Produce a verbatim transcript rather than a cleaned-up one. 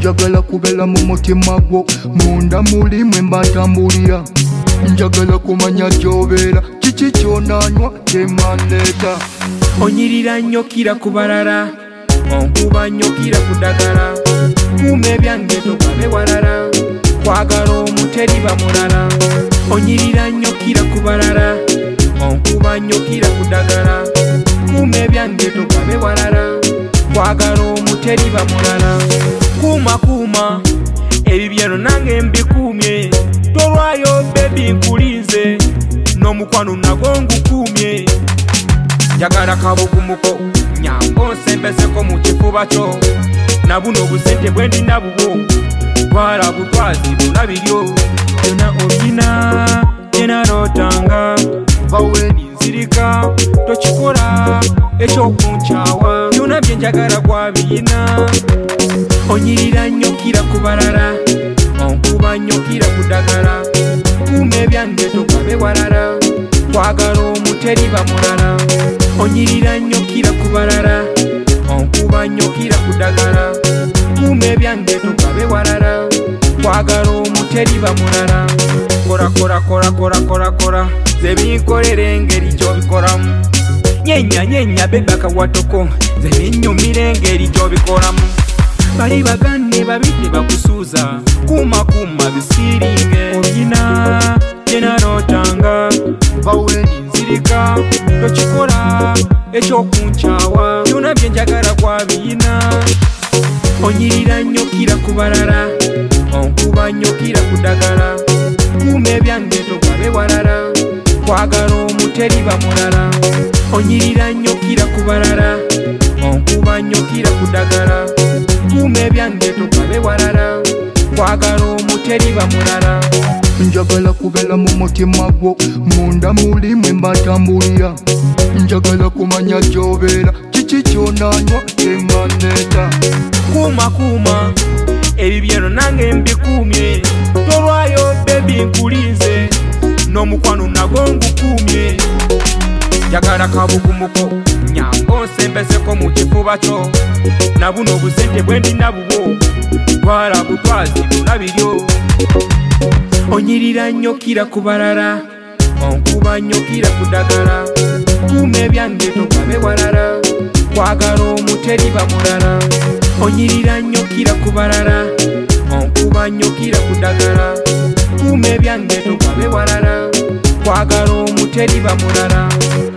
njagala kubela mu mutima gwo munda mulimu mbatambulira njagala kumanya gy'obeera kiki ky'onanywa kyemandeta onyirira nnyo kira ku balala onkuba nnyo kira ku ddagala kuuma ebyange togabe walala kwagala omuteriba mulala onyirira nnyo kira ku balala onkuba nnyo kira ku ddagala kuuma ebyange togabe walala kwagala omuteriba mulala kuuma kuuma ebibyeno nange mbikuumye tolwayo bebi nkulinze n'omukwano nago ngukuumye njagala kabukumuko nyango nsembeseko mu kifuba kyo na buno obusente bwe ndina bubwo twala butwazi bulabiryo byonna olina enarotanga vawe ninzirika tokikola ekyokunkyawa byonna bye njagala gwabiyina onyirira nnyo kira ku balala onkuba nnyo kira ku ddagala kuuma ebyange togabe walala kwagala omuteriba mulala onyirira nnyo kira ku balala onkuba nnyo kira ku ddagala kuuma ebyange togabe walala kwagala omuteriba mulala kora kora kora kora kora kora ze binkolera engeri gy'obikolamu nyenya nyenya bebe akawatoko ze binnyumira engeri gy'obikolamu bali bagande babite bakusuuza kuuma kuuma bisiringe olina enarotanga vawe ninzirika tokikola ekyokunkyawa byonna bye njagala gwabiyina onyirira nnyo kira ku balala onkuba nnyo kira ku ddagala kuuma ebyange togabe walala kwagala omuteriba mulala onyirira nnyo kira ku balala onkuba nnyo kira ku ddagala kuuma ebyange togabe walala kwagala omuteriba mulala njagala kubela mu mutima gwo munda mulimu mbatambulira njagala kumanya gy'obeera kiki ky'onanywa kyemandeta kuuma kuuma ebibyeno nange mbikuumye tolwayo bebi nkulinze n'omukwano nago ngukuumye njagala kabukumuko nyango nsembeseko mu kifuba kyo na buno obusente bwe ndina bubwo twala butwazi bulabiryo onyirira nnyo kira ku balala onkuba nnyo kira ku ddagala kuuma ebyange togabe walala kwagala omuteriba mulala onyirira nnyo kira ku balala onkuba nnyo kira ku ddagala kuuma ebyange togabe walala kwagala omuteriba mulala